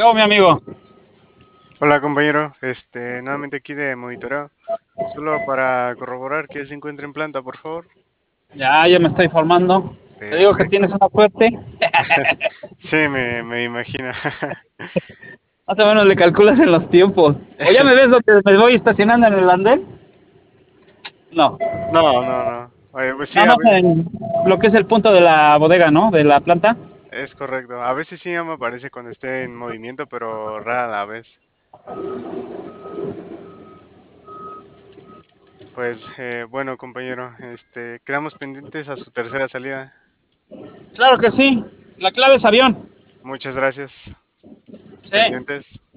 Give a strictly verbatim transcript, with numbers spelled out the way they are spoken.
Yo, mi amigo. Hola compañero, este, nuevamente aquí de monitoreo, solo para corroborar que se encuentre en planta, por favor. Ya, ya me estoy formando. Te digo que Perfecto. tienes una suerte. Sí, me, me imagino. Más o menos le calculas en los tiempos. ¿O ya me ves donde me voy estacionando en el andén? No. No, no, no. Oye, pues sí, Nada a más veces, en lo que es el punto de la bodega, ¿no? De la planta. es correcto. A veces sí ya me aparece cuando esté en movimiento, pero rara la vez. Pues eh, bueno, compañero, este, quedamos pendientes a su tercera salida. Claro que sí. La clave es avión. Muchas gracias. Sí. Pendientes.